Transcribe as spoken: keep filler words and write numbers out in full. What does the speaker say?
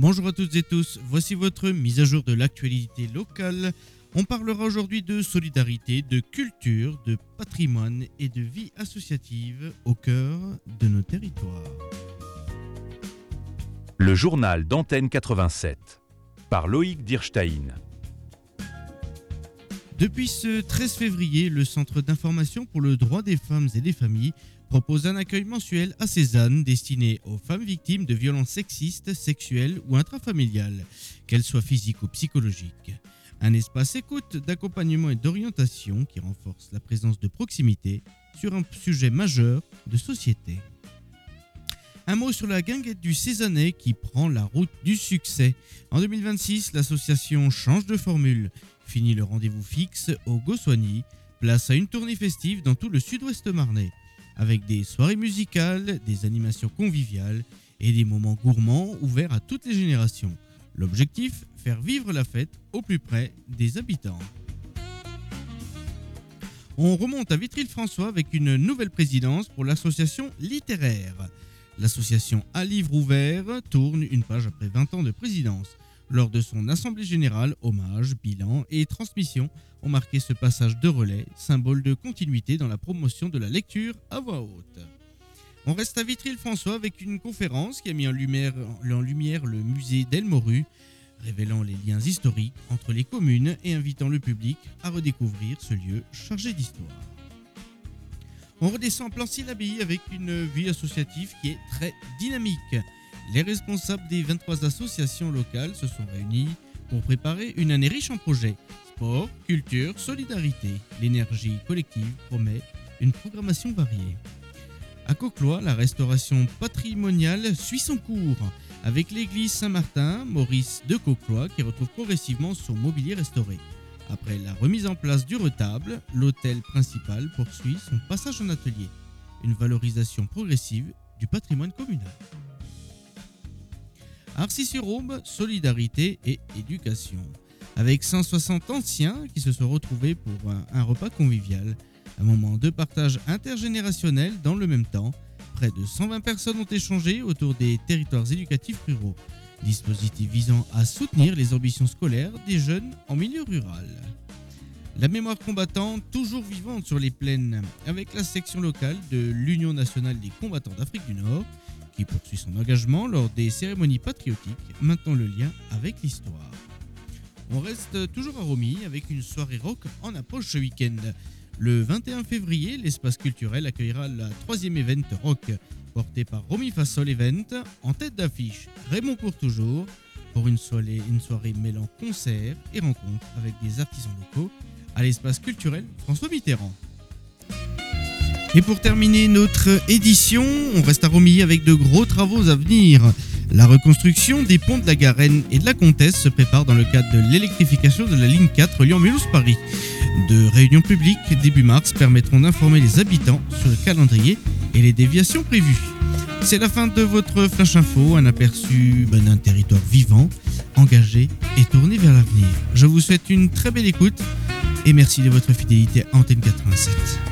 Bonjour à toutes et tous, voici votre mise à jour de l'actualité locale. On parlera aujourd'hui de solidarité, de culture, de patrimoine et de vie associative au cœur de nos territoires. Le journal d'Antenne quatre-vingt-sept par Loïc Dirstein. Depuis ce treize février, le Centre d'information pour le droit des femmes et des familles propose un accueil mensuel à Cézanne destiné aux femmes victimes de violences sexistes, sexuelles ou intrafamiliales, qu'elles soient physiques ou psychologiques. Un espace écoute, d'accompagnement et d'orientation qui renforce la présence de proximité sur un sujet majeur de société. Un mot sur la guinguette du Cézannais qui prend la route du succès. En deux mille vingt-six, l'association change de formule. Fini le rendez-vous fixe au Goswami, place à une tournée festive dans tout le sud-ouest marnais, avec des soirées musicales, des animations conviviales et des moments gourmands ouverts à toutes les générations. L'objectif, faire vivre la fête au plus près des habitants. On remonte à Vitry-le-François avec une nouvelle présidence pour l'association littéraire. L'association à livre ouvert tourne une page après vingt ans de présidence. Lors de son assemblée générale, hommage, bilan et transmission ont marqué ce passage de relais, symbole de continuité dans la promotion de la lecture à voix haute. On reste à Vitry-le-François avec une conférence qui a mis en lumière, en lumière le musée d'Elmorue, révélant les liens historiques entre les communes et invitant le public à redécouvrir ce lieu chargé d'histoire. On redescend à Plancy-l'Abbaye avec une vie associative qui est très dynamique. Les responsables des vingt-trois associations locales se sont réunis pour préparer une année riche en projets. Sport, culture, solidarité. L'énergie collective promet une programmation variée. À Cauclois, la restauration patrimoniale suit son cours avec l'église Saint-Martin, Maurice de Cauclois qui retrouve progressivement son mobilier restauré. Après la remise en place du retable, l'hôtel principal poursuit son passage en atelier. Une valorisation progressive du patrimoine communal. Arcis-sur-Aube, solidarité et éducation. Avec cent soixante anciens qui se sont retrouvés pour un, un repas convivial, un moment de partage intergénérationnel dans le même temps. Près de cent vingt personnes ont échangé autour des territoires éducatifs ruraux. Dispositif visant à soutenir les ambitions scolaires des jeunes en milieu rural. La mémoire combattante toujours vivante sur les plaines avec la section locale de l'Union nationale des combattants d'Afrique du Nord qui poursuit son engagement lors des cérémonies patriotiques, maintenant le lien avec l'histoire. On reste toujours à Romilly avec une soirée rock en approche ce week-end. Le vingt et un février, l'espace culturel accueillera la troisième event rock porté par Romy Fassol Event, en tête d'affiche Raymond pour toujours, pour une soirée, une soirée mêlant concerts et rencontres avec des artisans locaux à l'espace culturel François Mitterrand. Et pour terminer notre édition, on reste à Romilly avec de gros travaux à venir. La reconstruction des ponts de la Garenne et de la Comtesse se prépare dans le cadre de l'électrification de la ligne quatre Lyon-Mulhouse-Paris. De réunions publiques début mars permettront d'informer les habitants sur le calendrier et les déviations prévues. C'est la fin de votre Flash Info, un aperçu ben, d'un territoire vivant, engagé et tourné vers l'avenir. Je vous souhaite une très belle écoute et merci de votre fidélité à Antenne quatre-vingt-sept.